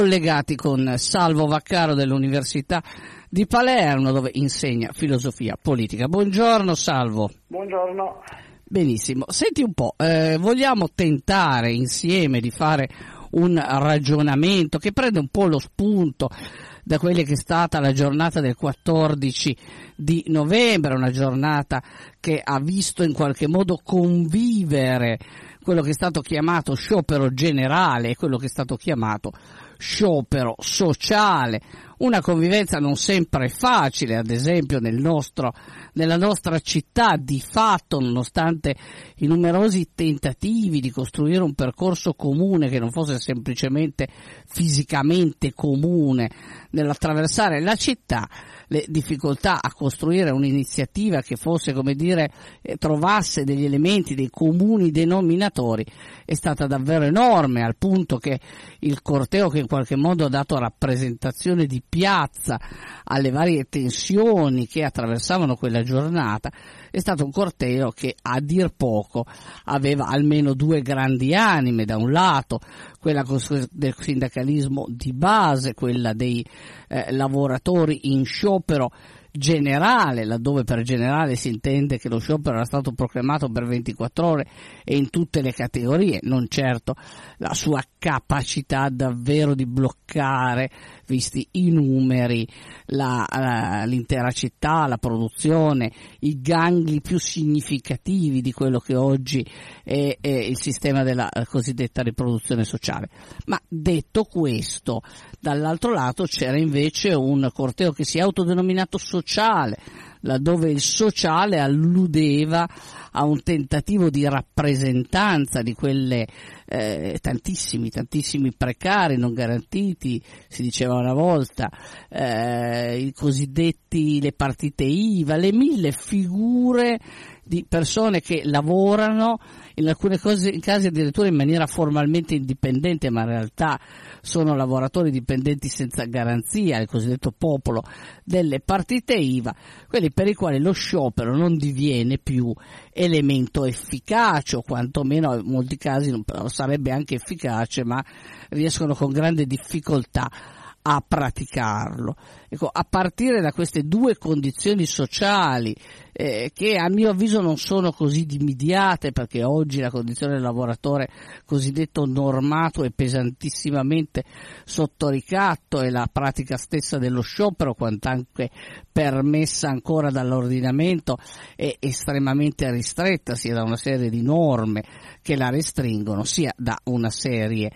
Collegati con Salvo Vaccaro dell'Università di Palermo, dove insegna filosofia politica. Buongiorno Salvo. Buongiorno. Benissimo, senti un po', vogliamo tentare insieme di fare un ragionamento che prende un po' lo spunto da quella che è stata la giornata del 14 di novembre, una giornata che ha visto in qualche modo convivere quello che è stato chiamato sciopero generale e quello che è stato chiamato sciopero sociale, una convivenza non sempre facile, ad esempio nella nostra città di fatto, nonostante i numerosi tentativi di costruire un percorso comune che non fosse semplicemente fisicamente comune nell'attraversare la città, le difficoltà a costruire un'iniziativa che fosse, come dire, trovasse degli elementi, dei comuni denominatori, è stata davvero enorme, al punto che il corteo che in qualche modo ha dato rappresentazione di piazza alle varie tensioni che attraversavano quella giornata è stato un corteo che a dir poco aveva almeno due grandi anime: da un lato quella del sindacalismo di base, quella dei lavoratori in sciopero generale, laddove per generale si intende che lo sciopero era stato proclamato per 24 ore e in tutte le categorie, non certo la sua capacità davvero di bloccare, visti i numeri, l'intera città, la produzione, i gangli più significativi di quello che oggi è il sistema della cosiddetta riproduzione sociale. Ma detto questo, dall'altro lato c'era invece un corteo che si è autodenominato sociale, laddove il sociale alludeva a un tentativo di rappresentanza di quelle tantissimi precari non garantiti, si diceva una volta, i cosiddetti, le partite IVA, le mille figure di persone che lavorano in alcune casi addirittura in maniera formalmente indipendente, ma in realtà sono lavoratori dipendenti senza garanzia, il cosiddetto popolo delle partite IVA, quelli per i quali lo sciopero non diviene più elemento efficace, o quantomeno in molti casi non sarebbe anche efficace, ma riescono con grande difficoltà a praticarlo. Ecco, a partire da queste due condizioni sociali che a mio avviso non sono così dimidiate, perché oggi la condizione del lavoratore cosiddetto normato è pesantissimamente sotto ricatto e la pratica stessa dello sciopero, quant'anche permessa ancora dall'ordinamento, è estremamente ristretta, sia da una serie di norme che la restringono, sia da una serie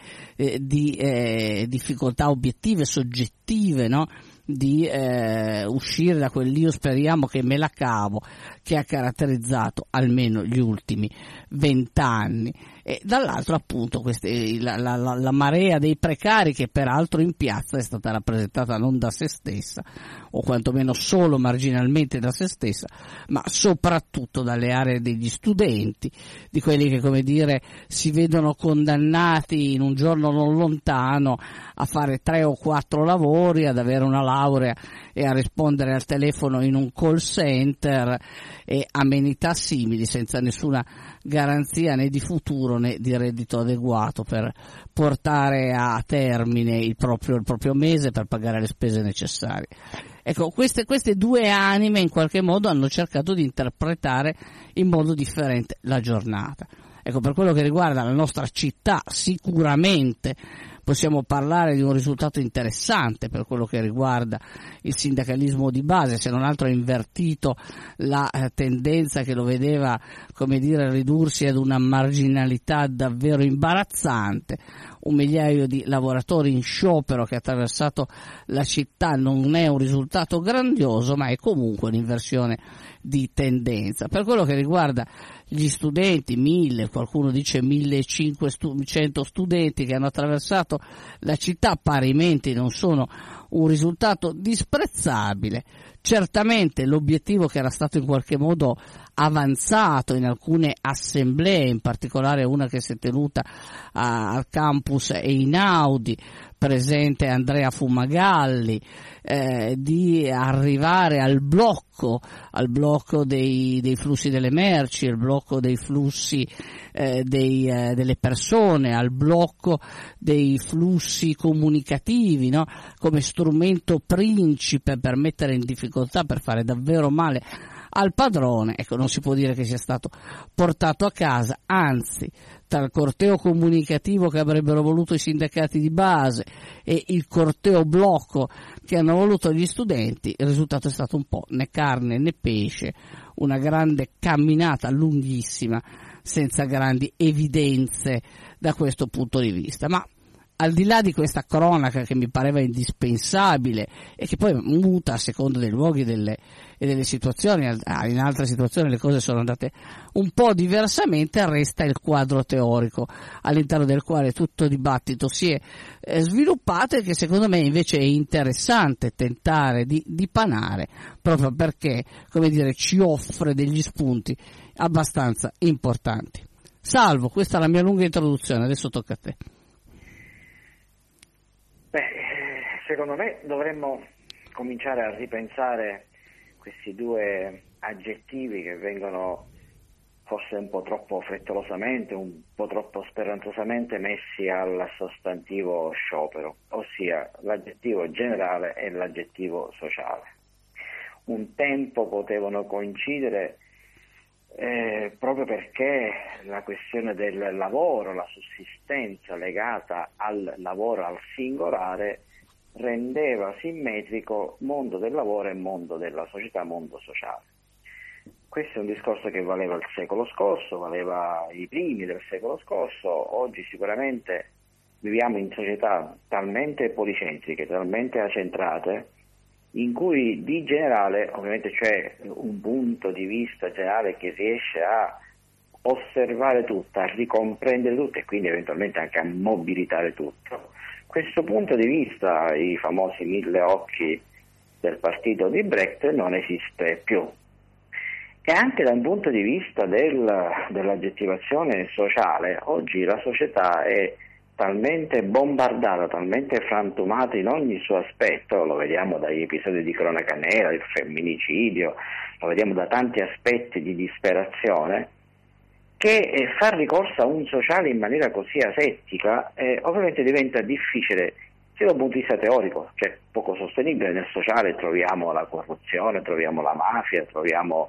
di difficoltà obiettive, soggettive, no? Di uscire da quell'io speriamo che me la cavo che ha caratterizzato almeno gli ultimi 20 anni, e dall'altro appunto la marea dei precari, che peraltro in piazza è stata rappresentata non da se stessa, o quantomeno solo marginalmente da se stessa, ma soprattutto dalle aree degli studenti, di quelli che, come dire, si vedono condannati in un giorno non lontano a fare 3 o 4 lavori, ad avere una laurea e a rispondere al telefono in un call center e amenità simili, senza nessuna garanzia né di futuro né di reddito adeguato per portare a termine il proprio mese, per pagare le spese necessarie. Ecco, queste due anime in qualche modo hanno cercato di interpretare in modo differente la giornata. Ecco, per quello che riguarda la nostra città, sicuramente possiamo parlare di un risultato interessante per quello che riguarda il sindacalismo di base, se non altro ha invertito la tendenza che lo vedeva, come dire, ridursi ad una marginalità davvero imbarazzante. 1 migliaio di lavoratori in sciopero che ha attraversato la città non è un risultato grandioso, ma è comunque un'inversione di tendenza. Per quello che riguarda gli studenti, 1000, qualcuno dice 1500 studenti che hanno attraversato la città, parimenti non sono un risultato disprezzabile. Certamente l'obiettivo che era stato in qualche modo avanzato in alcune assemblee, in particolare una che si è tenuta al campus Einaudi presente Andrea Fumagalli, di arrivare al blocco dei flussi delle merci, al blocco dei flussi delle persone, al blocco dei flussi comunicativi, no? Come strumento principe per mettere in difficoltà, per fare davvero male al padrone. Ecco, non si può dire che sia stato portato a casa, anzi, tra il corteo comunicativo che avrebbero voluto i sindacati di base e il corteo blocco che hanno voluto gli studenti, il risultato è stato un po' né carne né pesce, una grande camminata lunghissima senza grandi evidenze da questo punto di vista. Ma al di là di questa cronaca che mi pareva indispensabile e che poi muta a seconda dei luoghi e delle situazioni, in altre situazioni le cose sono andate un po' diversamente, resta il quadro teorico all'interno del quale tutto il dibattito si è sviluppato e che secondo me invece è interessante tentare di dipanare, proprio perché, come dire, ci offre degli spunti abbastanza importanti. Salvo, questa è la mia lunga introduzione, adesso tocca a te. Secondo me dovremmo cominciare a ripensare questi due aggettivi che vengono forse un po' troppo frettolosamente, un po' troppo speranzosamente messi al sostantivo sciopero, ossia l'aggettivo generale e l'aggettivo sociale. Un tempo potevano coincidere proprio perché la questione del lavoro, la sussistenza legata al lavoro, al singolare, rendeva simmetrico mondo del lavoro e mondo della società, mondo sociale. Questo è un discorso che valeva il secolo scorso, valeva i primi del secolo scorso. Oggi sicuramente viviamo in società talmente policentriche, talmente accentrate, in cui di generale ovviamente c'è un punto di vista generale che riesce a osservare tutto, a ricomprendere tutto e quindi eventualmente anche a mobilitare tutto. Questo punto di vista, i famosi 1000 occhi del partito di Brecht, non esiste più. E anche da un punto di vista dell'aggettivazione sociale, oggi la società è talmente bombardata, talmente frantumata in ogni suo aspetto, lo vediamo dagli episodi di cronaca nera, il femminicidio, lo vediamo da tanti aspetti di disperazione, che far ricorso a un sociale in maniera così asettica ovviamente diventa difficile sia dal punto di vista teorico, cioè poco sostenibile. Nel sociale troviamo la corruzione, troviamo la mafia, troviamo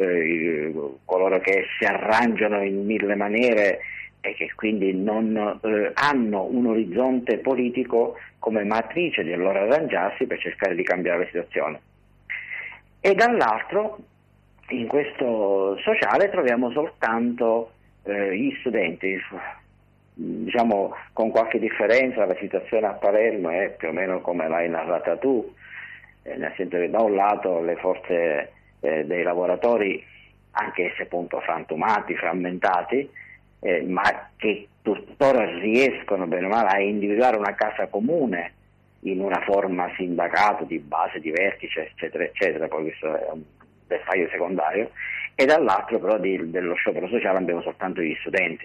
coloro che si arrangiano in 1000 maniere e che quindi non hanno un orizzonte politico come matrice del loro arrangiarsi per cercare di cambiare la situazione. E dall'altro, in questo sociale troviamo soltanto gli studenti, diciamo con qualche differenza. La situazione a Palermo è più o meno come l'hai narrata tu, nel senso che da un lato le forze dei lavoratori, anche se appunto frantumati, frammentati, ma che tuttora riescono bene o male a individuare una casa comune in una forma sindacato di base, di vertice, eccetera, eccetera, poi questo è un dettaglio secondario, e dall'altro però dello sciopero sociale abbiamo soltanto gli studenti,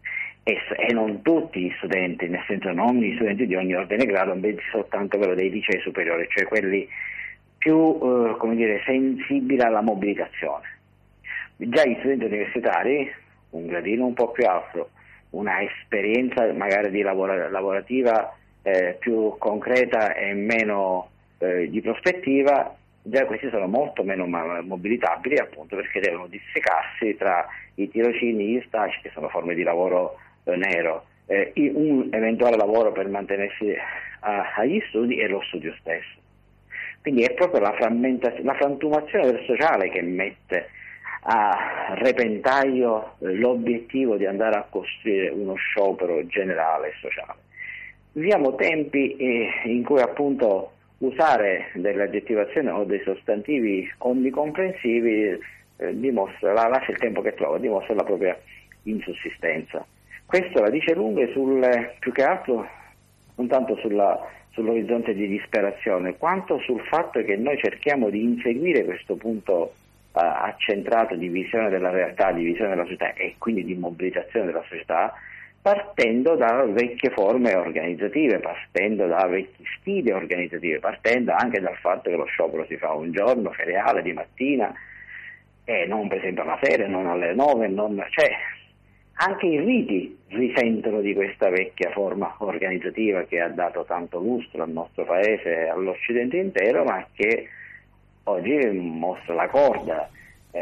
e non tutti gli studenti, nel senso non gli studenti di ogni ordine e grado, bensì soltanto quello dei licei superiori, cioè quelli più sensibili alla mobilitazione. Già gli studenti universitari, un gradino un po' più alto, una esperienza magari di lavorativa più concreta e meno di prospettiva, già questi sono molto meno mobilitabili, appunto perché devono dissecarsi tra i tirocini, gli stage, che sono forme di lavoro nero, un eventuale lavoro per mantenersi agli studi e lo studio stesso. Quindi è proprio la frantumazione del sociale che mette a repentaglio l'obiettivo di andare a costruire uno sciopero generale e sociale. Viviamo tempi in cui appunto usare delle aggettivazioni o dei sostantivi onnicomprensivi lascia il tempo che trova, dimostra la propria insussistenza. Questo la dice lunga più che altro non tanto sull'orizzonte di disperazione, quanto sul fatto che noi cerchiamo di inseguire questo punto accentrato di visione della realtà, di visione della società e quindi di mobilitazione della società, partendo da vecchie forme organizzative, partendo da vecchi stili organizzativi, partendo anche dal fatto che lo sciopero si fa un giorno feriale di mattina e non per esempio alla sera, non alle 9, cioè anche i riti risentono di questa vecchia forma organizzativa che ha dato tanto lustro al nostro paese e all'Occidente intero, ma che oggi mostra la corda.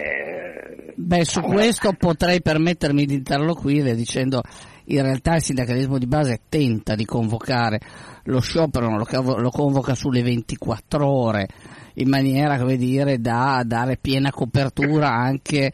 Su questo potrei permettermi di interloquire dicendo in realtà il sindacalismo di base tenta di convocare lo sciopero, lo convoca sulle 24 ore in maniera, come dire, da dare piena copertura anche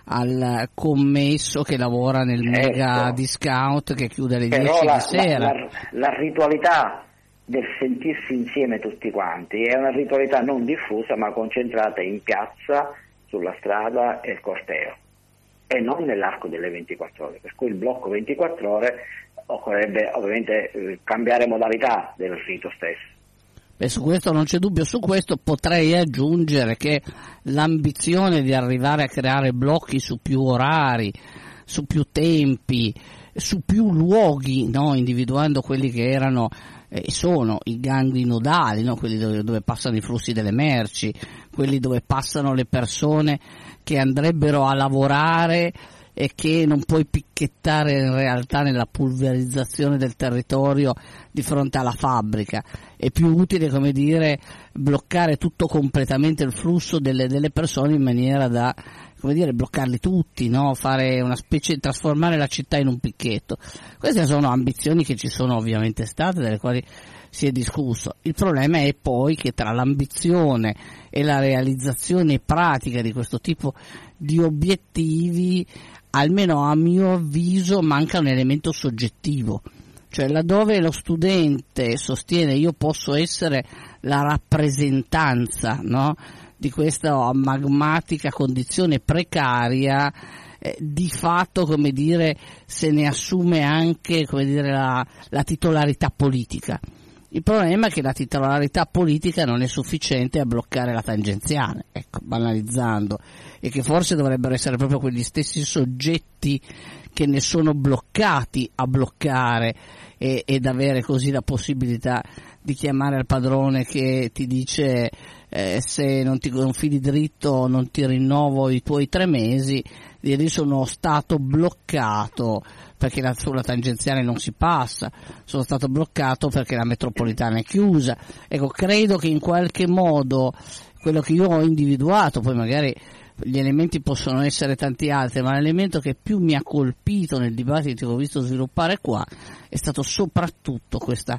al commesso che lavora nel mega discount che chiude alle 10 di sera. La ritualità del sentirsi insieme tutti quanti è una ritualità non diffusa ma concentrata in piazza, sulla strada e il corteo, e non nell'arco delle 24 ore, per cui il blocco 24 ore occorrerebbe ovviamente cambiare modalità del rito stesso. Su questo non c'è dubbio, su questo potrei aggiungere che l'ambizione di arrivare a creare blocchi su più orari, su più tempi, su più luoghi, no? Individuando quelli che erano e sono i gangli nodali, no? Quelli dove passano i flussi delle merci, quelli dove passano le persone che andrebbero a lavorare e che non puoi picchettare in realtà nella pulverizzazione del territorio di fronte alla fabbrica. È più utile, come dire, bloccare tutto completamente il flusso delle persone in maniera da, come dire, bloccarli tutti, no? Fare una specie, trasformare la città in un picchetto. Queste sono ambizioni che ci sono ovviamente state, delle quali si è discusso. Il problema è poi che tra l'ambizione e la realizzazione pratica di questo tipo di obiettivi, almeno a mio avviso, manca un elemento soggettivo. Cioè laddove lo studente sostiene io posso essere la rappresentanza, no, di questa magmatica condizione precaria, di fatto, come dire, se ne assume anche, come dire, la titolarità politica. Il problema è che la titolarità politica non è sufficiente a bloccare la tangenziale, ecco, banalizzando, e che forse dovrebbero essere proprio quegli stessi soggetti che ne sono bloccati a bloccare ed avere così la possibilità di chiamare al padrone che ti dice se non ti confidi dritto non ti rinnovo i tuoi 3 mesi, ieri sono stato bloccato perché sulla tangenziale non si passa, sono stato bloccato perché la metropolitana è chiusa. Ecco, credo che in qualche modo quello che io ho individuato, poi magari gli elementi possono essere tanti altri, ma l'elemento che più mi ha colpito nel dibattito che ho visto sviluppare qua è stato soprattutto questa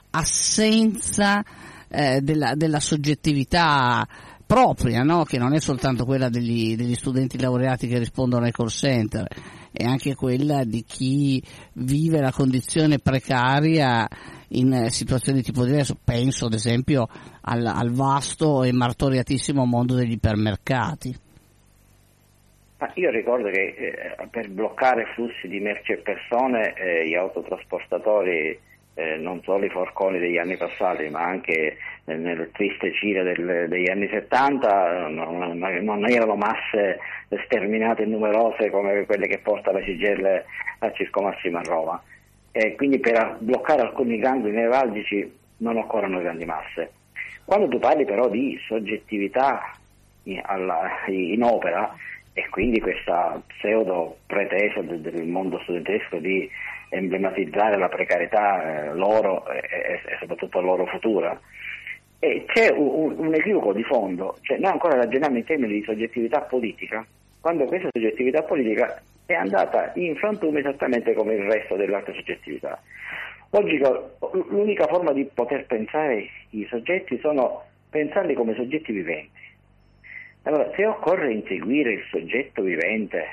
assenza della soggettività propria, no? Che non è soltanto quella degli studenti laureati che rispondono ai call center, è anche quella di chi vive la condizione precaria in situazioni di tipo diverso. Penso ad esempio al vasto e martoriatissimo mondo degli ipermercati. Io ricordo che per bloccare flussi di merci e persone gli autotrasportatori, non solo i forconi degli anni passati ma anche nel triste Cile degli anni 70 non erano masse sterminate e numerose come quelle che porta la CGIL a Circo Massimo a Roma, e quindi per bloccare alcuni gangli nevralgici non occorrono grandi masse. Quando tu parli però di soggettività in opera, e quindi questa pseudo pretesa del mondo studentesco di emblematizzare la precarietà loro e soprattutto loro futura, e c'è un equivoco di fondo. Cioè, noi ancora ragioniamo in termini di soggettività politica, quando questa soggettività politica è andata in frantume esattamente come il resto delle altre soggettività. Oggi l'unica forma di poter pensare i soggetti sono pensarli come soggetti viventi. Allora, se occorre inseguire il soggetto vivente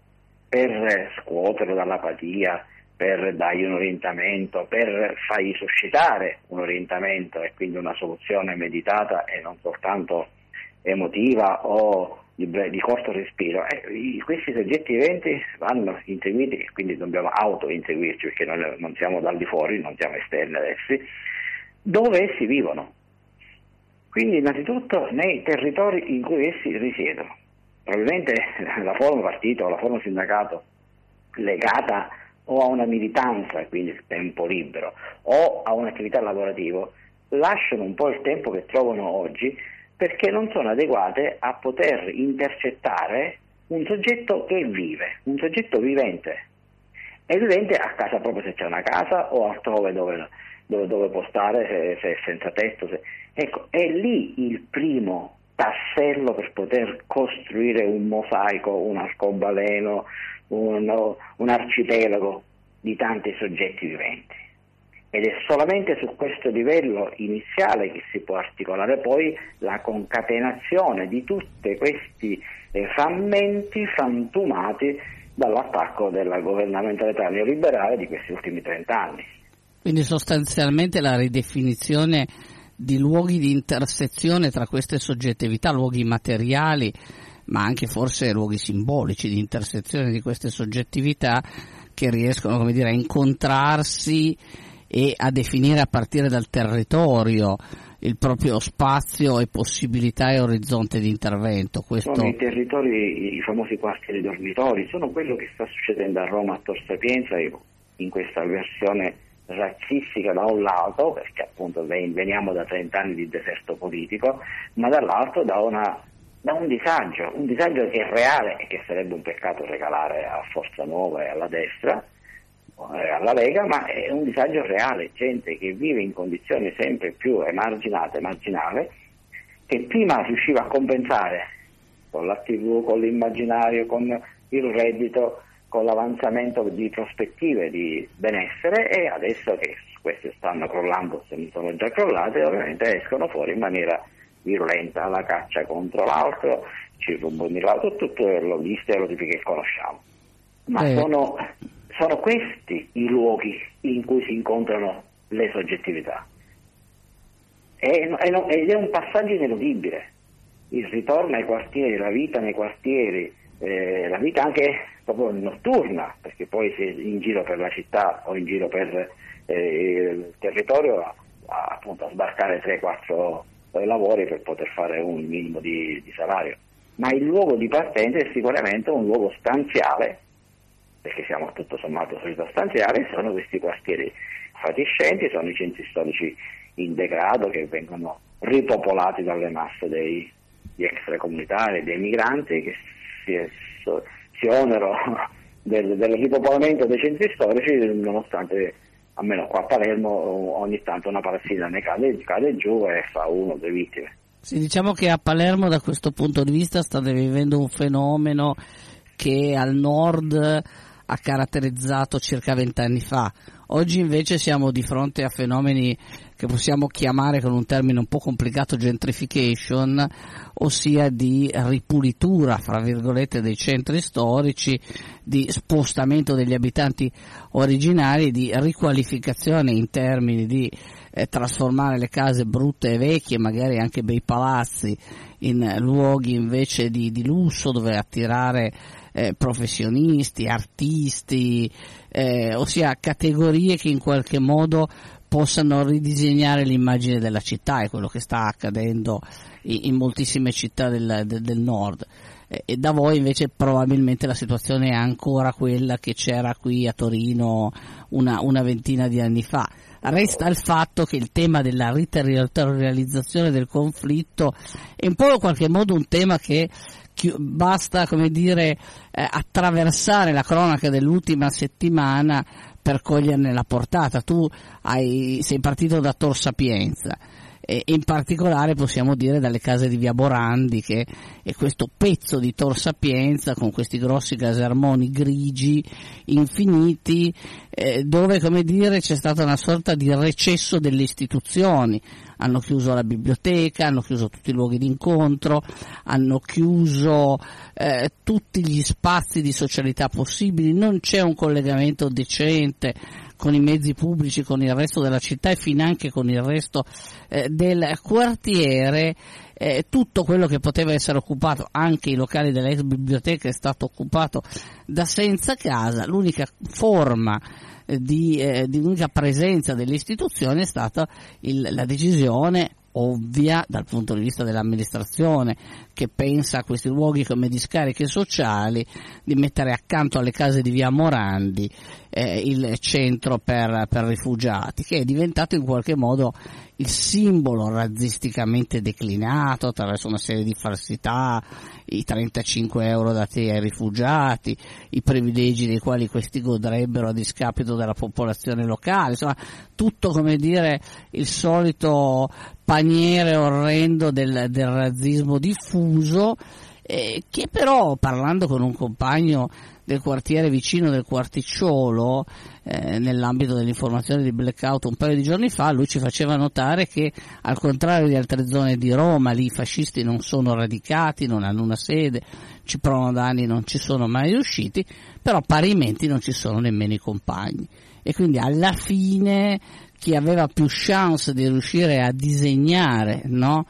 per scuoterlo dall'apatia, per dargli un orientamento, per fargli suscitare un orientamento e quindi una soluzione meditata e non soltanto emotiva o di corto respiro, questi soggetti viventi vanno inseguiti, e quindi dobbiamo auto-inseguirci perché noi non siamo dal di fuori, non siamo esterni ad essi, dove essi vivono. Quindi innanzitutto nei territori in cui essi risiedono. Probabilmente la forma partito o la forma sindacato legata o a una militanza, quindi il tempo libero, o a un'attività lavorativa, lasciano un po' il tempo che trovano oggi perché non sono adeguate a poter intercettare un soggetto che vive, un soggetto vivente. È vivente a casa proprio se c'è una casa o altrove dove può stare, se è senza tetto. Ecco, è lì il primo tassello per poter costruire un mosaico, un arcobaleno, un arcipelago di tanti soggetti viventi. Ed è solamente su questo livello iniziale che si può articolare poi la concatenazione di tutti questi frammenti frantumati dall'attacco della governamentalità neoliberale di questi ultimi 30 anni. Quindi sostanzialmente la ridefinizione di luoghi di intersezione tra queste soggettività, luoghi materiali, ma anche forse luoghi simbolici di intersezione di queste soggettività che riescono, come dire, a incontrarsi e a definire a partire dal territorio il proprio spazio e possibilità e orizzonte di intervento. Sono i territori, i famosi quartieri dormitori, sono quello che sta succedendo a Roma a Tor Sapienza in questa versione razzistica da un lato, perché appunto veniamo da 30 anni di deserto politico, ma dall'altro da un disagio che è reale e che sarebbe un peccato regalare a Forza Nuova e alla destra, alla Lega, ma è un disagio reale, gente che vive in condizioni sempre più emarginate, marginale, che prima riusciva a compensare con la TV, con l'immaginario, con il reddito, con l'avanzamento di prospettive di benessere, e adesso che queste stanno crollando, se non sono già crollate, ovviamente escono fuori in maniera virulenta, la caccia contro l'altro, ci rubano l'altro, tutti gli stereotipi che conosciamo. Ma sono questi i luoghi in cui si incontrano le soggettività. Ed è un passaggio ineludibile. Il ritorno ai quartieri, la vita nei quartieri, la vita anche proprio notturna, perché poi si è in giro per la città o in giro per il territorio appunto a sbarcare 3-4 lavori per poter fare un minimo di salario. Ma il luogo di partenza è sicuramente un luogo stanziale, perché siamo tutto sommato solito stanziali, sono questi quartieri fatiscenti, sono i centri storici in degrado che vengono ripopolati dalle masse degli extracomunitari, dei migranti che si onerano del ripopolamento dei centri storici, nonostante almeno qua a Palermo ogni tanto una parassita ne cade giù e fa 1 o 2 vittime. Sì, diciamo che a Palermo da questo punto di vista state vivendo un fenomeno che al nord ha caratterizzato circa 20 anni fa. Oggi invece siamo di fronte a fenomeni che possiamo chiamare con un termine un po' complicato gentrification, ossia di ripulitura, fra virgolette, dei centri storici, di spostamento degli abitanti originari, di riqualificazione in termini di trasformare le case brutte e vecchie, magari anche bei palazzi, in luoghi invece di lusso dove attirare professionisti, artisti, ossia categorie che in qualche modo possano ridisegnare l'immagine della città. È quello che sta accadendo in moltissime città del nord. E da voi invece probabilmente la situazione è ancora quella che c'era qui a Torino una ventina di anni fa. Resta il fatto che il tema della riterritorializzazione del conflitto è un po' in qualche modo un tema che basta, come dire, attraversare la cronaca dell'ultima settimana per coglierne la portata. Tu sei partito da Tor Sapienza e in particolare possiamo dire dalle case di Via Borandi, che è questo pezzo di Tor Sapienza con questi grossi casermoni grigi infiniti, dove, come dire, c'è stata una sorta di recesso delle istituzioni. Hanno chiuso la biblioteca, hanno chiuso tutti i luoghi di incontro, hanno chiuso tutti gli spazi di socialità possibili, non c'è un collegamento decente con i mezzi pubblici, con il resto della città e finanche con il resto del quartiere. Tutto quello che poteva essere occupato, anche i locali dell'ex biblioteca, è stato occupato da senza casa. L'unica forma di unica presenza delle istituzioni è stata la decisione ovvia dal punto di vista dell'amministrazione, che pensa a questi luoghi come discariche sociali, di mettere accanto alle case di via Morandi il centro per rifugiati, che è diventato in qualche modo il simbolo razzisticamente declinato attraverso una serie di falsità, i 35 euro dati ai rifugiati, i privilegi dei quali questi godrebbero a discapito della popolazione locale, insomma tutto, come dire, il solito paniere orrendo del razzismo diffuso, che però, parlando con un compagno del quartiere vicino del Quarticciolo, nell'ambito dell'informazione di Blackout un paio di giorni fa, lui ci faceva notare che, al contrario di altre zone di Roma, lì i fascisti non sono radicati, non hanno una sede, ci provano da anni, non ci sono mai riusciti, però parimenti non ci sono nemmeno i compagni, e quindi alla fine chi aveva più chance di riuscire a disegnare, no,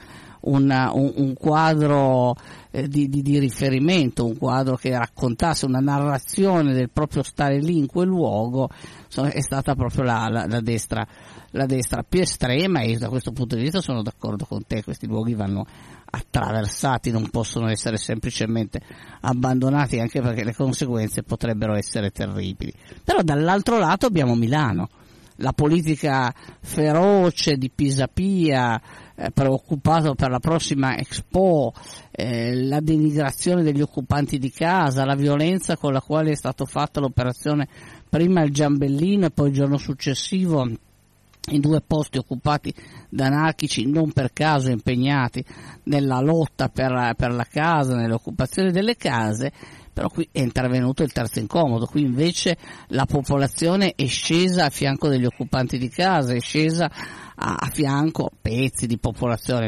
un quadro di riferimento, un quadro che raccontasse una narrazione del proprio stare lì in quel luogo, insomma, è stata proprio la destra più estrema, e da questo punto di vista sono d'accordo con te, questi luoghi vanno attraversati, non possono essere semplicemente abbandonati, anche perché le conseguenze potrebbero essere terribili. Però dall'altro lato abbiamo Milano, la politica feroce di Pisapia, preoccupato per la prossima Expo, la denigrazione degli occupanti di casa, la violenza con la quale è stato fatta l'operazione, prima il Giambellino e poi il giorno successivo in 2 posti occupati da anarchici non per caso impegnati nella lotta per la casa, nell'occupazione delle case. Però qui è intervenuto il terzo incomodo, qui invece la popolazione è scesa a fianco degli occupanti di casa, è scesa a fianco pezzi di popolazione,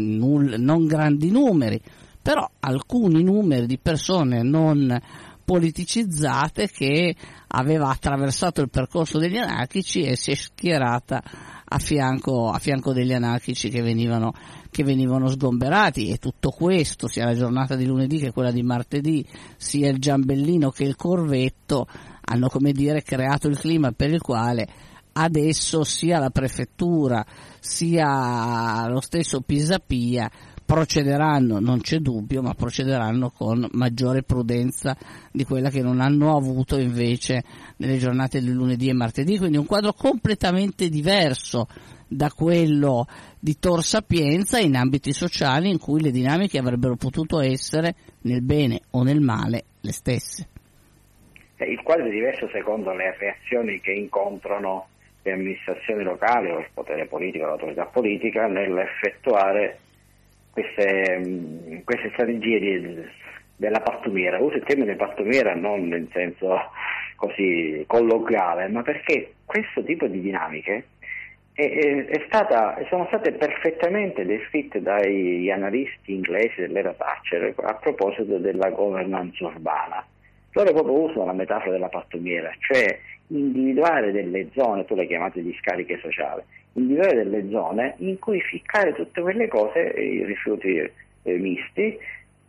non grandi numeri, però alcuni numeri di persone non politicizzate che aveva attraversato il percorso degli anarchici e si è schierata a fianco degli anarchici che venivano sgomberati. E tutto questo, sia la giornata di lunedì che quella di martedì, sia il Giambellino che il Corvetto, hanno, come dire, creato il clima per il quale adesso sia la prefettura sia lo stesso Pisapia procederanno, non c'è dubbio, ma procederanno con maggiore prudenza di quella che non hanno avuto invece nelle giornate di lunedì e martedì. Quindi un quadro completamente diverso da quello di Tor Sapienza, in ambiti sociali in cui le dinamiche avrebbero potuto essere, nel bene o nel male, le stesse. Il quadro è diverso secondo le reazioni che incontrano le amministrazioni locali o il potere politico, l'autorità politica, nell'effettuare queste strategie della pattumiera. Uso il termine pattumiera non in senso così colloquiale, ma perché questo tipo di dinamiche sono state perfettamente descritte dagli analisti inglesi dell'era Thatcher a proposito della governance urbana. Loro proprio usano la metafora della pattumiera, cioè individuare delle zone, tu le chiamate discariche sociali, individuare delle zone in cui ficcare tutte quelle cose, i rifiuti misti,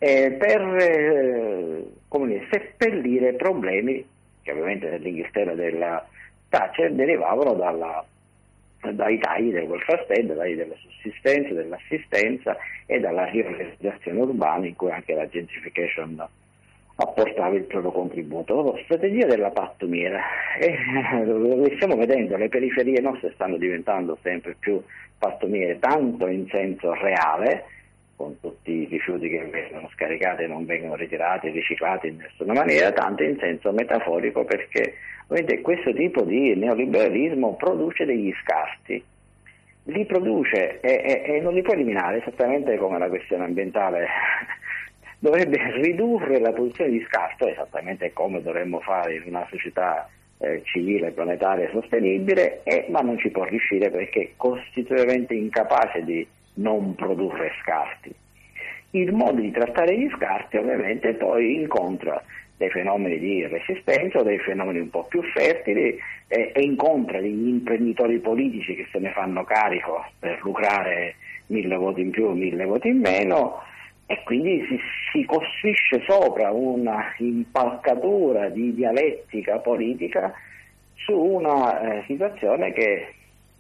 per seppellire problemi che ovviamente nell'Inghilterra della Thatcher derivavano dai tagli del welfare state, dai tagli della sussistenza, dell'assistenza e dalla riorganizzazione urbana, in cui anche la gentrification apportava il proprio contributo. La strategia della pattumiera, lo stiamo vedendo, le periferie nostre stanno diventando sempre più pattumiere, tanto in senso reale, con tutti i rifiuti che vengono scaricati e non vengono ritirati, riciclati in nessuna maniera, tanto in senso metaforico, perché ovviamente questo tipo di neoliberalismo produce degli scarti, li produce e non li può eliminare, esattamente come la questione ambientale dovrebbe ridurre la produzione di scarto, esattamente come dovremmo fare in una società civile, planetaria e sostenibile, ma non ci può riuscire perché è costitutivamente incapace di non produrre scarti. Il modo di trattare gli scarti ovviamente poi incontra dei fenomeni di resistenza o dei fenomeni un po' più fertili e incontra degli imprenditori politici che se ne fanno carico per lucrare 1000 voti in più o 1000 voti in meno, e quindi si costruisce sopra una impalcatura di dialettica politica su una situazione che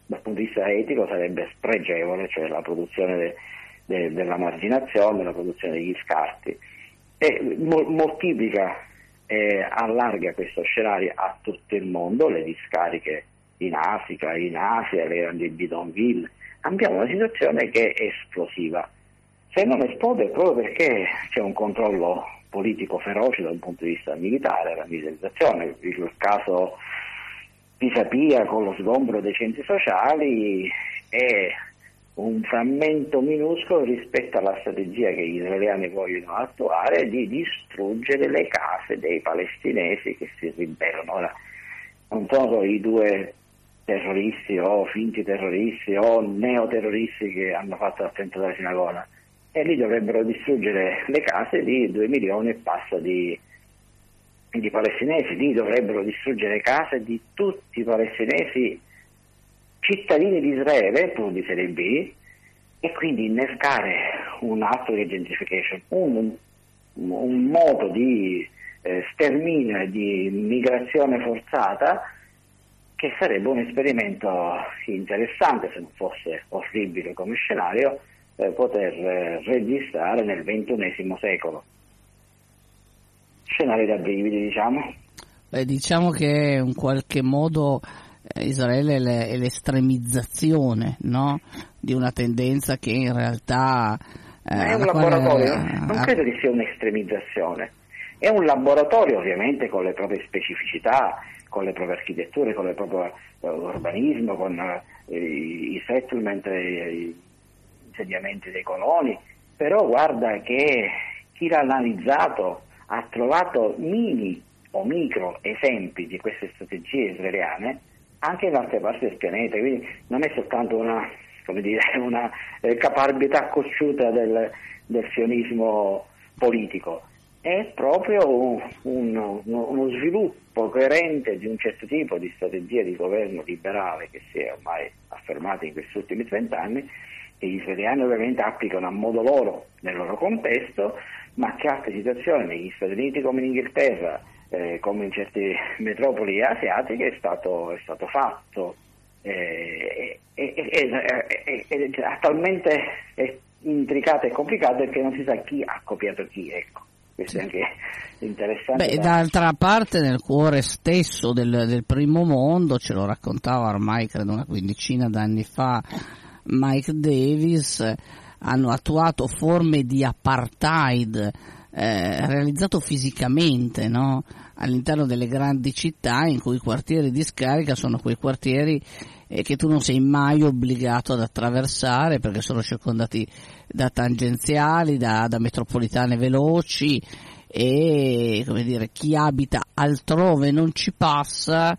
dal punto di vista etico sarebbe spregevole, cioè la produzione della marginazione, la produzione degli scarti, e moltiplica e allarga questo scenario a tutto il mondo, le discariche in Africa, in Asia, le grandi bidonville. Abbiamo una situazione che è esplosiva. Se non esplode è proprio perché c'è un controllo politico feroce dal punto di vista militare, la militarizzazione. Il caso Pisapia con lo sgombero dei centri sociali è un frammento minuscolo rispetto alla strategia che gli israeliani vogliono attuare di distruggere le case dei palestinesi che si ribellano. Ora, non sono i due terroristi o finti terroristi o neoterroristi che hanno fatto l'attentato alla sinagoga, e lì dovrebbero distruggere le case di 2 milioni e passa di palestinesi, lì dovrebbero distruggere case di tutti i palestinesi cittadini di Israele, pur di serie B, e quindi innescare un atto di gentrification, un modo di sterminio e di migrazione forzata che sarebbe un esperimento interessante, se non fosse orribile come scenario, poter registrare nel XXI secolo. Scenario da brividi, diciamo. Diciamo che in qualche modo Israele è l'estremizzazione, no? Di una tendenza che in realtà è un laboratorio, non credo che sia un'estremizzazione, è un laboratorio ovviamente con le proprie specificità, con le proprie architetture, con il proprio urbanismo, con i settlement, gli insediamenti dei coloni, però guarda che chi l'ha analizzato ha trovato mini o micro esempi di queste strategie israeliane anche in altre parti del pianeta, quindi non è soltanto una caparbietà cocciuta del sionismo politico, è proprio uno sviluppo coerente di un certo tipo di strategia di governo liberale che si è ormai affermata in questi ultimi 30 anni, che gli israeliani ovviamente applicano a modo loro, nel loro contesto, ma che altre situazioni, negli Stati Uniti come in Inghilterra, come in certe metropoli asiatiche, è stato fatto. È talmente intricato e complicato che non si sa chi ha copiato chi, ecco. Questo è anche interessante. D'altra parte nel cuore stesso del primo mondo, ce lo raccontava ormai credo una quindicina d'anni fa Mike Davis, hanno attuato forme di apartheid realizzato fisicamente, no? All'interno delle grandi città, in cui i quartieri di scarica sono quei quartieri che tu non sei mai obbligato ad attraversare perché sono circondati da tangenziali, da metropolitane veloci, e come dire, chi abita altrove non ci passa,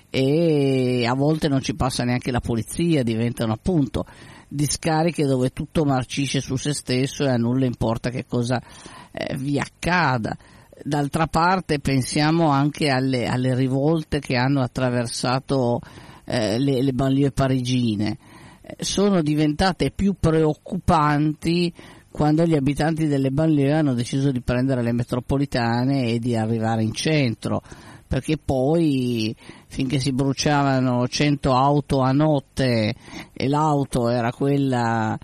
e a volte non ci passa neanche la polizia, diventano appunto discariche dove tutto marcisce su se stesso e a nulla importa che cosa vi accada. D'altra parte pensiamo anche alle rivolte che hanno attraversato le banlieue parigine. Sono diventate più preoccupanti quando gli abitanti delle banlieue hanno deciso di prendere le metropolitane e di arrivare in centro, perché poi finché si bruciavano 100 auto a notte e l'auto era quella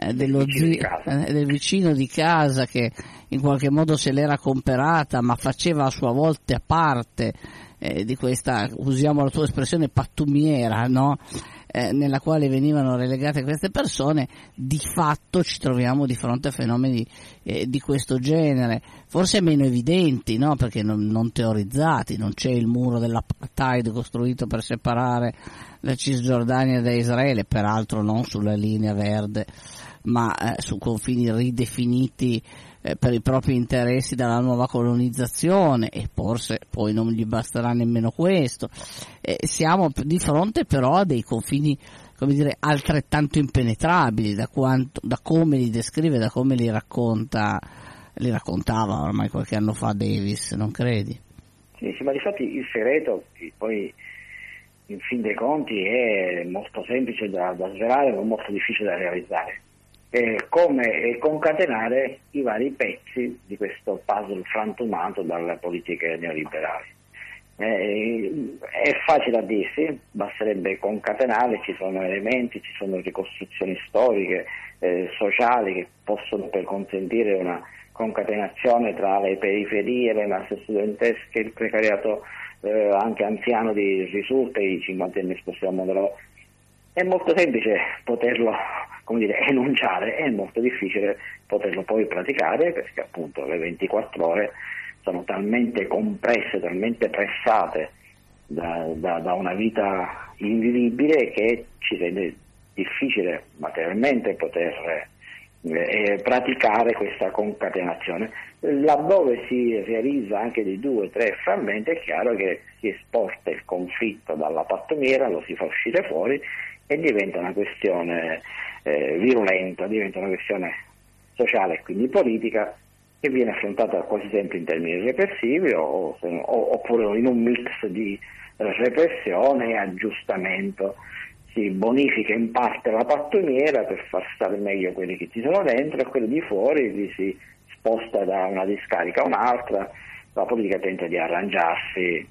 del vicino di casa che in qualche modo se l'era comprata ma faceva a sua volta parte di questa, usiamo la tua espressione, pattumiera, no? Nella quale venivano relegate queste persone, di fatto ci troviamo di fronte a fenomeni di questo genere, forse meno evidenti, no? Perché non teorizzati, non c'è il muro dell'apartheid costruito per separare la Cisgiordania da Israele, peraltro non sulla linea verde, ma su confini ridefiniti per i propri interessi dalla nuova colonizzazione, e forse poi non gli basterà nemmeno questo. Siamo di fronte però a dei confini, come dire, altrettanto impenetrabili da come li descrive, da come li raccontava ormai qualche anno fa Davis, non credi? Sì, ma difatti il segreto poi in fin dei conti è molto semplice da svelare, ma molto difficile da realizzare. Come concatenare i vari pezzi di questo puzzle frantumato dalle politiche neoliberali. È facile a dirsi, basterebbe concatenare, ci sono elementi, ci sono ricostruzioni storiche, sociali che possono per consentire una concatenazione tra le periferie, le masse studentesche, il precariato anche anziano di risulta, i 50 anni sposti al mondo del lavoro. È molto semplice poterlo, enunciare, è molto difficile poterlo poi praticare, perché appunto le 24 ore sono talmente compresse, talmente pressate da una vita invivibile che ci rende difficile materialmente poter praticare questa concatenazione. Laddove si realizza anche di 2 o 3 frammenti è chiaro che si esporta il conflitto dalla pattumiera, lo si fa uscire fuori e diventa una questione virulenta, diventa una questione sociale e quindi politica, che viene affrontata quasi sempre in termini repressivi oppure in un mix di repressione e aggiustamento. Si bonifica in parte la pattumiera per far stare meglio quelli che ci sono dentro e quelli di fuori li si sposta da una discarica a un'altra. La politica tenta di arrangiarsi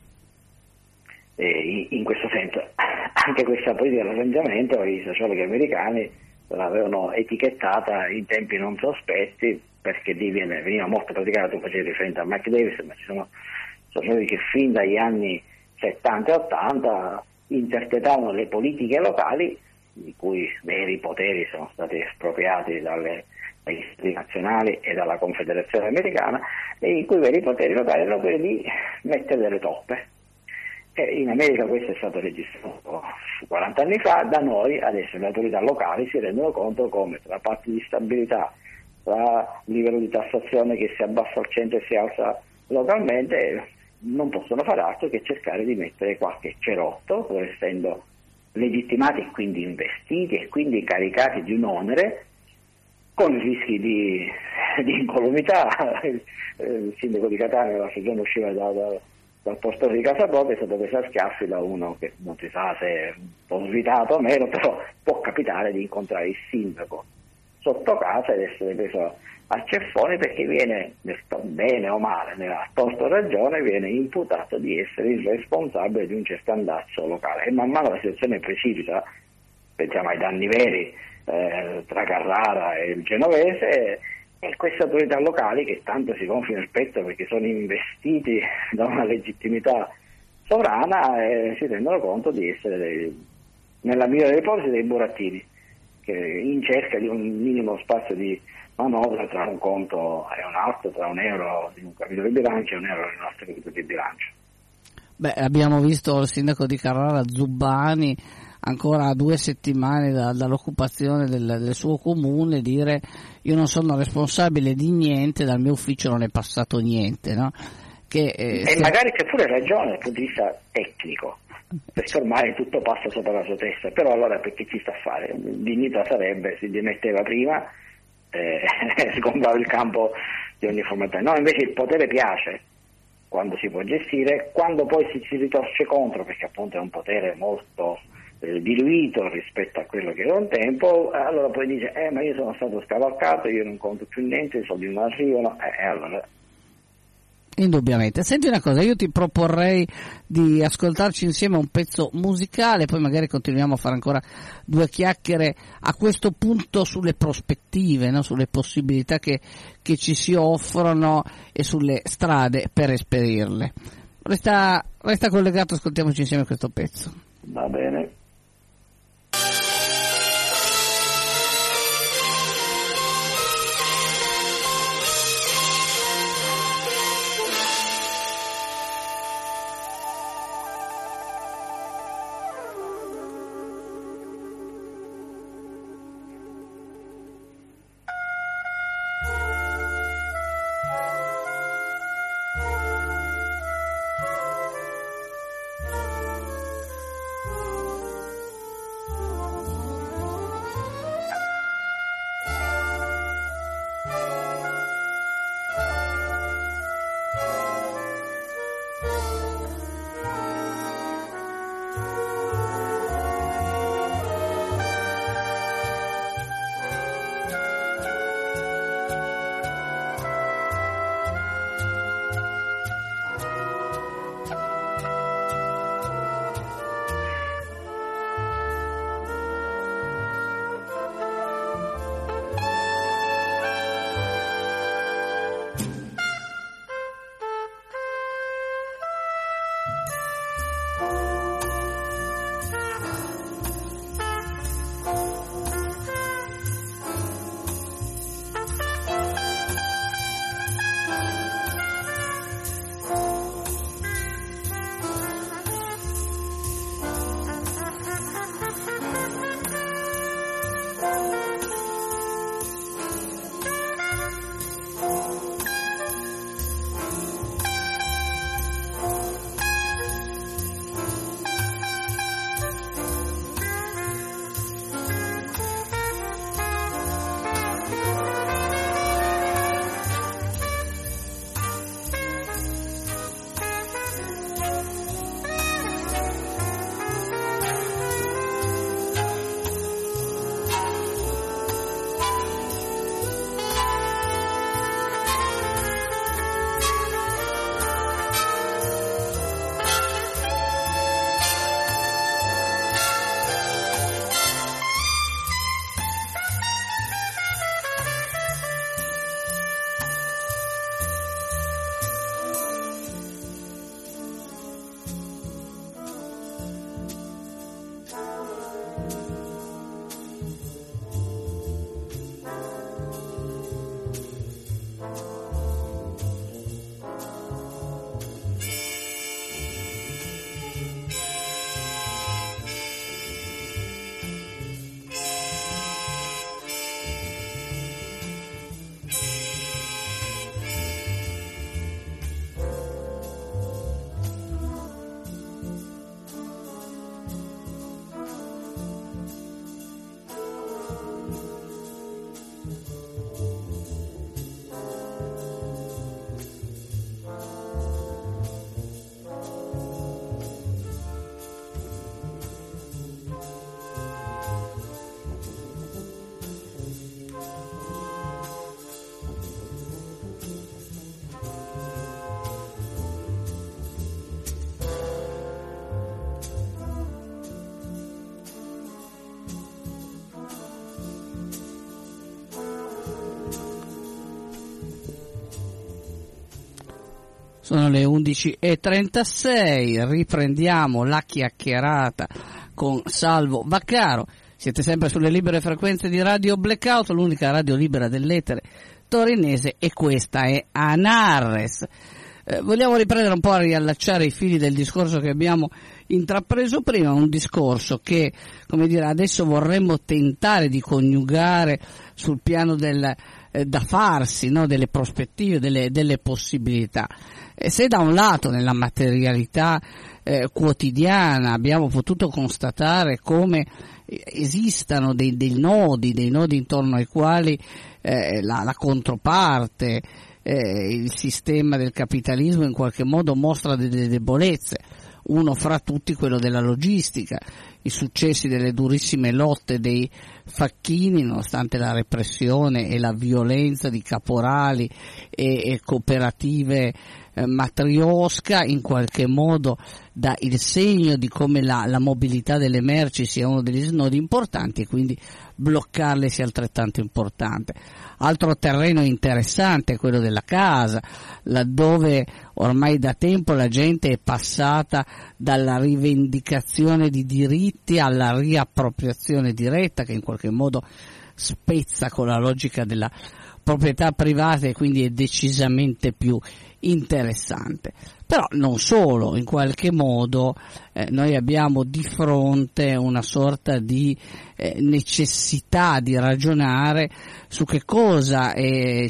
in questo senso. Anche questa politica dell'arrangiamento i sociologi americani l'avevano etichettata in tempi non sospetti, perché lì veniva molto praticata. Tu facevi riferimento a Mike Davis, ma ci sono sociologi che fin dagli anni 70 e 80 interpretavano le politiche locali, i cui veri poteri sono stati espropriati dagli Stati nazionali e dalla Confederazione americana, e i cui veri poteri locali erano quelli di mettere delle toppe. In America questo è stato registrato 40 anni fa, da noi adesso le autorità locali si rendono conto come tra patti di stabilità, tra livello di tassazione che si abbassa al centro e si alza localmente, non possono fare altro che cercare di mettere qualche cerotto, pur essendo legittimati e quindi investiti e quindi caricati di un onere, con rischi di incolumità. Il sindaco di Catania l'altro giorno usciva dal portone di casa propria, è stato preso a schiaffi da uno che non si sa se è un po' svitato o meno, però può capitare di incontrare il sindaco sotto casa ed essere preso a ceffone, perché viene, bene o male, nella torto ragione, viene imputato di essere il responsabile di un certo andazzo locale. E man mano la situazione precipita, pensiamo ai danni veri tra Carrara e il Genovese, e queste autorità locali, che tanto si gonfiano il petto perché sono investiti da una legittimità sovrana, si rendono conto di essere, nella migliore delle ipotesi, dei burattini, che in cerca di un minimo spazio di manovra tra un conto e un altro, tra un euro di un capitolo di bilancio e un euro di un altro capitolo di bilancio. Abbiamo visto il sindaco di Carrara, Zubbani, ancora a 2 settimane dall'occupazione del suo comune, dire: io non sono responsabile di niente, dal mio ufficio non è passato niente, no? Magari c'è pure ragione dal punto di vista tecnico, perché ormai tutto passa sopra la sua testa, però allora perché ci sta a fare? Dignità sarebbe, si dimetteva prima, sgombrava il campo di ogni formalità. No, invece il potere piace quando si può gestire, quando poi si ritorce contro, perché appunto è un potere molto diluito rispetto a quello che era un tempo, allora poi dice ma io sono stato scavalcato, io non conto più niente, i soldi non arrivano, allora. Indubbiamente. Senti una cosa, io ti proporrei di ascoltarci insieme un pezzo musicale, poi magari continuiamo a fare ancora 2 chiacchiere a questo punto sulle prospettive, no? Sulle possibilità che ci si offrono e sulle strade per esperirle. Resta collegato, ascoltiamoci insieme questo pezzo. Va bene. Sono le 11:36, riprendiamo la chiacchierata con Salvo Vaccaro. Siete sempre sulle libere frequenze di Radio Blackout, l'unica radio libera dell'etere torinese, e questa è Anarres. Vogliamo riprendere un po' a riallacciare i fili del discorso che abbiamo intrapreso prima, un discorso che, come dire, adesso vorremmo tentare di coniugare sul piano del da farsi, no? Delle prospettive, delle possibilità. Se da un lato nella materialità quotidiana abbiamo potuto constatare come esistano dei nodi intorno ai quali la controparte, il sistema del capitalismo in qualche modo mostra delle debolezze, uno fra tutti quello della logistica, i successi delle durissime lotte dei facchini nonostante la repressione e la violenza di caporali e cooperative matriosca in qualche modo dà il segno di come la mobilità delle merci sia uno degli snodi importanti e quindi bloccarle sia altrettanto importante. Altro terreno interessante è quello della casa, laddove ormai da tempo la gente è passata dalla rivendicazione di diritti alla riappropriazione diretta, che in qualche modo spezza con la logica della proprietà privata e quindi è decisamente più interessante. Però non solo, in qualche modo noi abbiamo di fronte una sorta di necessità di ragionare su che cosa è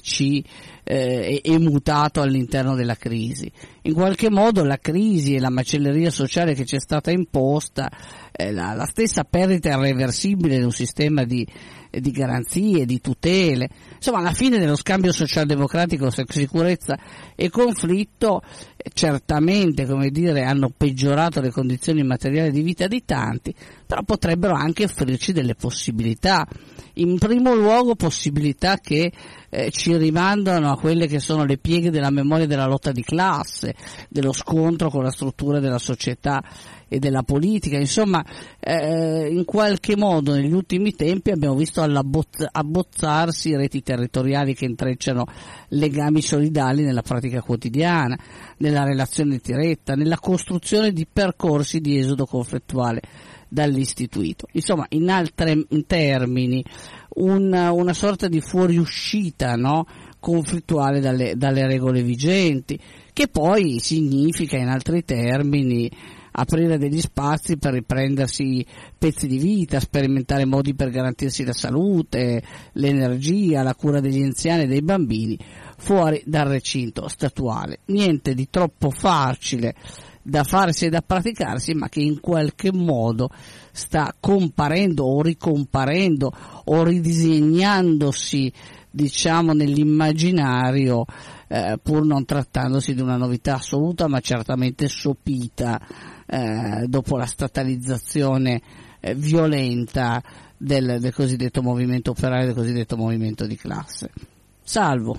mutato all'interno della crisi. In qualche modo la crisi e la macelleria sociale che ci è stata imposta, la stessa perdita irreversibile di un sistema di garanzie, di tutele, insomma alla fine dello scambio socialdemocratico, sicurezza e conflitto certamente, come dire, hanno peggiorato le condizioni materiali di vita di tanti, però potrebbero anche offrirci delle possibilità. In primo luogo possibilità che ci rimandano a quelle che sono le pieghe della memoria della lotta di classe, dello scontro con la struttura della società e della politica. Insomma, in qualche modo negli ultimi tempi abbiamo visto abbozzarsi reti territoriali che intrecciano legami solidali nella pratica quotidiana, nella relazione diretta, nella costruzione di percorsi di esodo conflittuale dall'istituito. Insomma, in altri termini, una sorta di fuoriuscita, no? Conflittuale dalle regole vigenti, che poi significa in altri termini aprire degli spazi per riprendersi pezzi di vita, sperimentare modi per garantirsi la salute, l'energia, la cura degli anziani e dei bambini fuori dal recinto statuale. Niente di troppo facile da farsi e da praticarsi, ma che in qualche modo sta comparendo o ricomparendo o ridisegnandosi, diciamo, nell'immaginario, pur non trattandosi di una novità assoluta, ma certamente sopita dopo la statalizzazione violenta del cosiddetto movimento operaio, del cosiddetto movimento di classe. Salvo.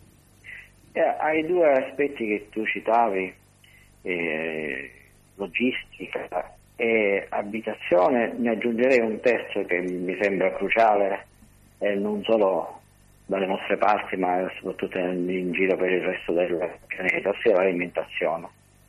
Ai due aspetti che tu citavi, logistica e abitazione, ne aggiungerei un terzo che mi sembra cruciale, non solo dalle nostre parti ma soprattutto in giro per il resto del pianeta, ossia l'alimentazione.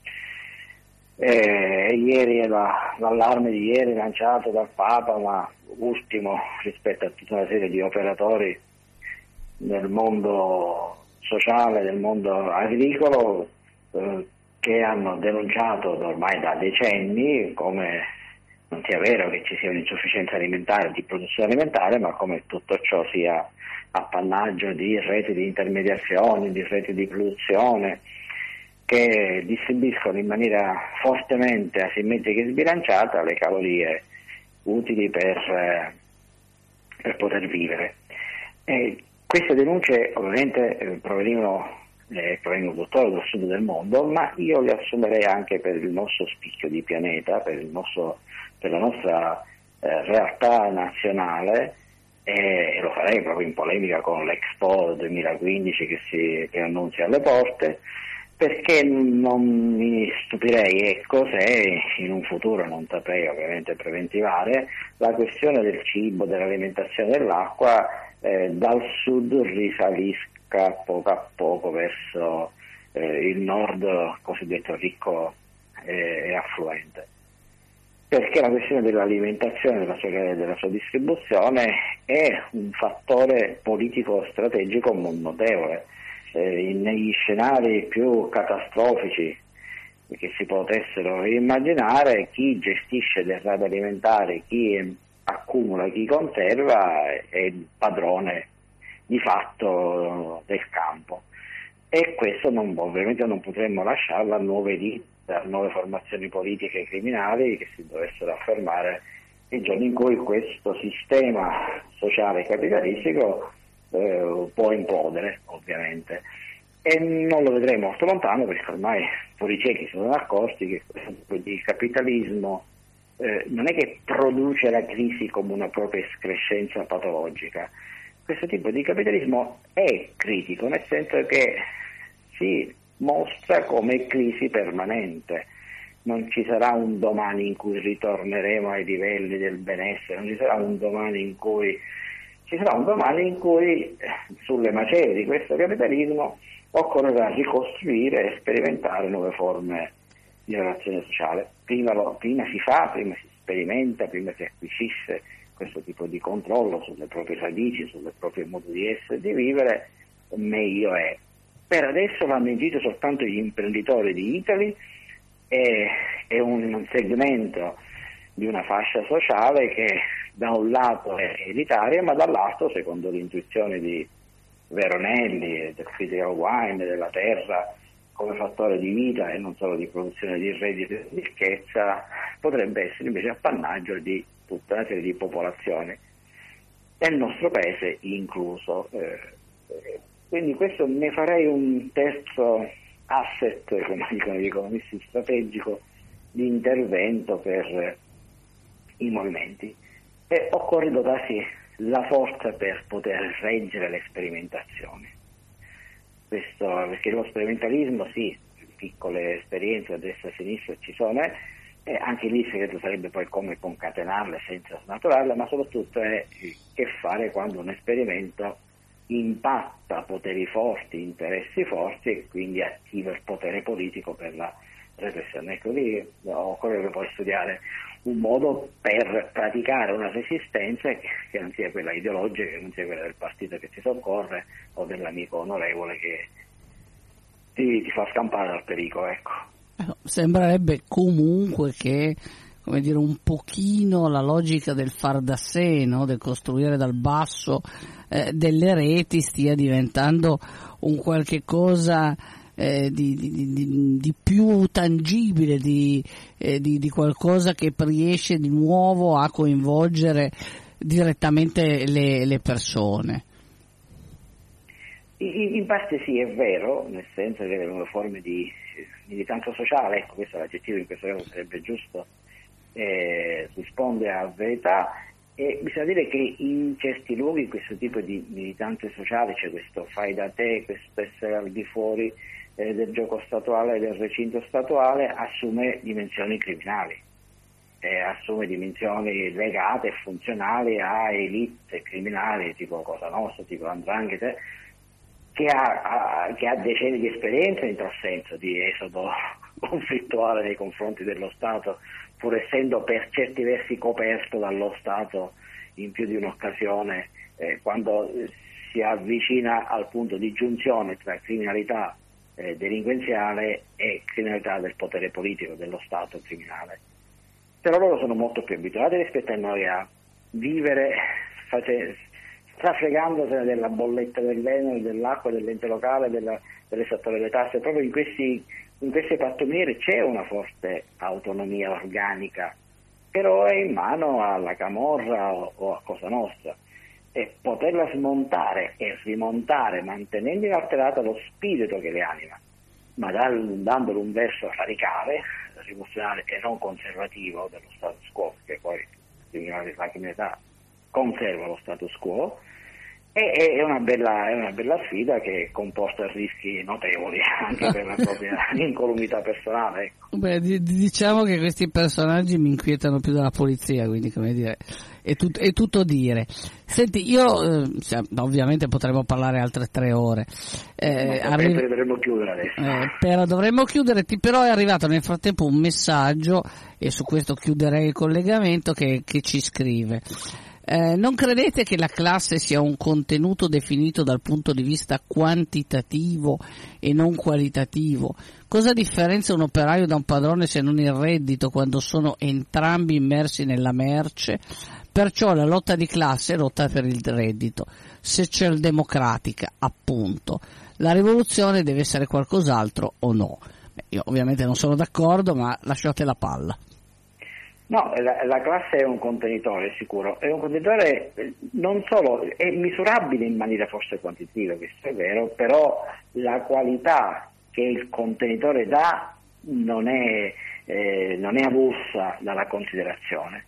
Ieri l'allarme di ieri lanciato dal Papa, ma ultimo rispetto a tutta una serie di operatori del mondo sociale, del mondo agricolo, che hanno denunciato ormai da decenni come non sia vero che ci sia un'insufficienza alimentare, di produzione alimentare, ma come tutto ciò sia appannaggio di reti di intermediazione, di reti di produzione che distribuiscono in maniera fortemente asimmetrica e sbilanciata le calorie utili per poter vivere. Queste denunce ovviamente provenivano tutt'ora dal sud del mondo, ma io le assumerei anche per il nostro spicchio di pianeta, per la nostra realtà nazionale, e lo farei proprio in polemica con l'Expo 2015 che annunzia alle porte, perché non mi stupirei, ecco, se in un futuro, non saprei ovviamente preventivare, la questione del cibo, dell'alimentazione, dell'acqua dal sud risalisca poco a poco verso il nord cosiddetto ricco e affluente. Perché la questione dell'alimentazione, della sua distribuzione è un fattore politico strategico notevole. Negli scenari più catastrofici che si potessero immaginare, chi gestisce derrate alimentari, chi accumula, chi conserva è il padrone di fatto del campo, e questo ovviamente non potremmo lasciarlo a nuove elite, a nuove formazioni politiche criminali che si dovessero affermare il giorno in cui questo sistema sociale capitalistico può implodere, ovviamente. E non lo vedremo molto lontano, perché ormai pure i ciechi si sono accorti che questo tipo di capitalismo non è che produce la crisi come una propria escrescenza patologica. Questo tipo di capitalismo è critico, nel senso che si mostra come crisi permanente. Non ci sarà un domani in cui ritorneremo ai livelli del benessere, non ci sarà un domani in cui sulle macerie di questo capitalismo occorrerà ricostruire e sperimentare nuove forme di relazione sociale. Prima si sperimenta, prima si acquisisce questo tipo di controllo sulle proprie radici, sulle proprie modi di essere e di vivere, meglio è. Per adesso l'hanno intuito soltanto gli imprenditori di Italy e un segmento di una fascia sociale che da un lato è elitaria, ma dall'altro, secondo l'intuizione di Veronelli, del critical wine, della terra come fattore di vita e non solo di produzione di reddito e di ricchezza, potrebbe essere invece appannaggio di tutta una serie di popolazioni, e il nostro paese incluso. Quindi questo ne farei un terzo asset, come dicono gli economisti, strategico di intervento per i movimenti, e occorre dotarsi la forza per poter reggere le sperimentazioni. Questo perché lo sperimentalismo, sì, piccole esperienze a destra e a sinistra ci sono, e anche lì il segreto sarebbe poi come concatenarle senza snaturarle, ma soprattutto è che fare quando un esperimento impatta poteri forti, interessi forti, e quindi attiva il potere politico per la repressione. Ecco, lì occorre poi studiare un modo per praticare una resistenza che non sia quella ideologica, che non sia quella del partito che ti soccorre o dell'amico onorevole che ti fa scampare dal pericolo, ecco. Sembrerebbe comunque che, come dire, un pochino la logica del far da sé, no? Del costruire dal basso delle reti, stia diventando un qualche cosa di più tangibile, di qualcosa che riesce di nuovo a coinvolgere direttamente le persone. In parte sì, è vero, nel senso che le forme di militanza sociale, ecco, questo è l'aggettivo in questo caso sarebbe giusto, risponde a verità, e bisogna dire che in certi luoghi questo tipo di militanza sociale, cioè questo fai da te, questo essere al di fuori del gioco statuale, del recinto statuale, assume dimensioni criminali, assume dimensioni legate e funzionali a elite criminali tipo Cosa Nostra, tipo 'Ndrangheta, che ha decenni di esperienza in tal senso di esodo conflittuale nei confronti dello Stato, pur essendo per certi versi coperto dallo Stato in più di un'occasione, quando si avvicina al punto di giunzione tra criminalità delinquenziale e criminalità del potere politico, dello Stato criminale. Però loro sono molto più abituati rispetto a noi a vivere strafregandosene della bolletta dell'Enel, dell'acqua, dell'ente locale, delle settore delle tasse. Proprio in queste pattumiere c'è una forte autonomia organica, però è in mano alla camorra o a Cosa Nostra, e poterla smontare e rimontare mantenendo inalterato lo spirito che le anima, ma dandole un verso radicale, rivoluzionario e non conservativo dello status quo, perché poi la criminalità conserva lo status quo, È una bella sfida che comporta rischi notevoli anche per la propria incolumità personale. Ecco. Beh, diciamo che questi personaggi mi inquietano più della polizia, quindi come dire, è tutto dire. Senti, io ovviamente potremmo parlare altre 3 ore. Dovremmo chiudere adesso. Però dovremmo chiudere, però è arrivato nel frattempo un messaggio, e su questo chiuderei il collegamento, che ci scrive. Non credete che la classe sia un contenuto definito dal punto di vista quantitativo e non qualitativo? Cosa differenzia un operaio da un padrone se non il reddito, quando sono entrambi immersi nella merce? Perciò la lotta di classe è lotta per il reddito, socialdemocratica, appunto. La rivoluzione deve essere qualcos'altro o no? Io ovviamente non sono d'accordo, ma lasciate la palla. No, la classe è un contenitore sicuro, è un contenitore non solo, è misurabile in maniera forse quantitativa, questo è vero, però la qualità che il contenitore dà non è avulsa dalla considerazione.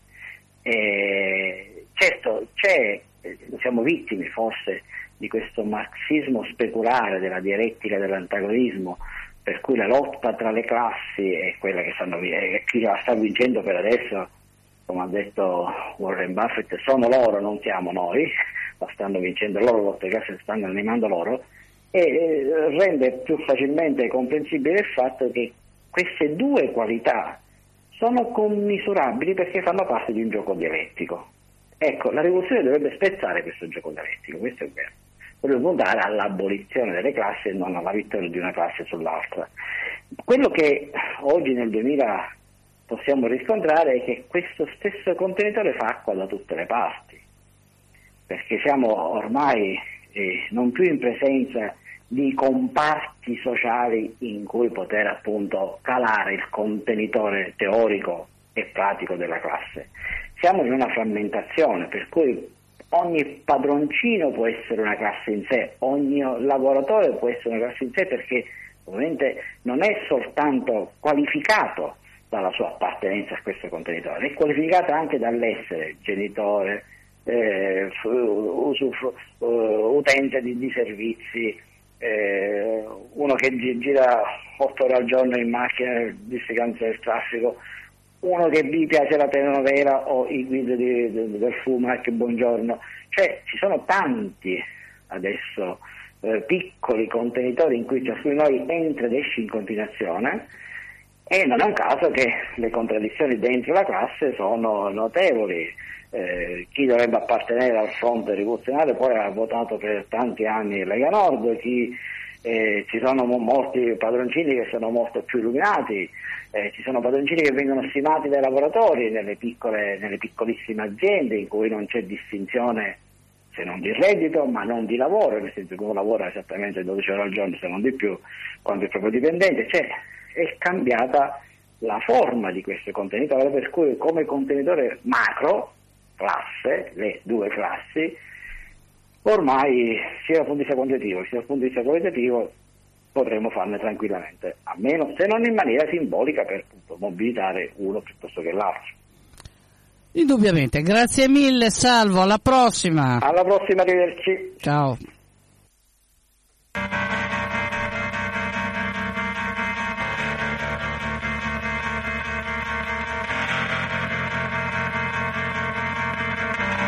Certo, siamo vittime forse di questo marxismo speculare, della dialettica dell'antagonismo, per cui la lotta tra le classi è quella che chi la sta vincendo per adesso, come ha detto Warren Buffett, sono loro, non siamo noi, la stanno vincendo loro, la lotta di classi stanno animando loro, e rende più facilmente comprensibile il fatto che queste due qualità sono commisurabili perché fanno parte di un gioco dialettico. Ecco, la rivoluzione dovrebbe spezzare questo gioco dialettico, questo è vero. Dovrebbe puntare all'abolizione delle classi e non alla vittoria di una classe sull'altra. Quello che oggi nel 2000 possiamo riscontrare è che questo stesso contenitore fa acqua da tutte le parti, perché siamo ormai non più in presenza di comparti sociali in cui poter appunto calare il contenitore teorico e pratico della classe. Siamo in una frammentazione, per cui ogni padroncino può essere una classe in sé, ogni lavoratore può essere una classe in sé, perché ovviamente non è soltanto qualificato dalla sua appartenenza a questo contenitore, è qualificato anche dall'essere genitore, utente di servizi, uno che gira 8 ore al giorno in macchina districanza del traffico, uno che vi piace la telenovela o i guide del Fumac, buongiorno. Cioè ci sono tanti adesso piccoli contenitori in cui ciascuno di noi entra ed esce in continuazione, e non è un caso che le contraddizioni dentro la classe sono notevoli. Chi dovrebbe appartenere al fronte rivoluzionario poi ha votato per tanti anni Lega Nord, ci sono molti padroncini che sono molto più illuminati, ci sono padroncini che vengono stimati dai lavoratori nelle piccolissime aziende in cui non c'è distinzione se non di reddito ma non di lavoro, nel senso che uno lavora esattamente 12 ore al giorno se non di più quando è proprio dipendente. Cioè è cambiata la forma di questo contenitore, per cui come contenitore macro classe, le due classi, ormai sia dal punto di vista quantitativo sia dal punto di vista qualitativo potremmo farne tranquillamente, a meno se non in maniera simbolica per appunto mobilitare uno piuttosto che l'altro. Indubbiamente, grazie mille Salvo, alla prossima. Alla prossima, arrivederci. Ciao.